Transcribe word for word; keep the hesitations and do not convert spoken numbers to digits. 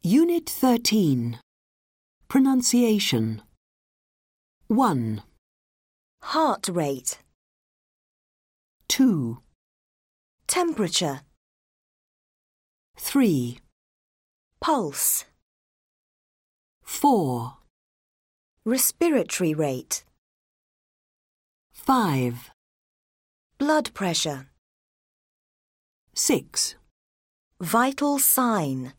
Unit thirteen. Pronunciation. one, Heart rate. two, Temperature. three, Pulse. four, Respiratory rate. five, Blood pressure. six. Vital sign.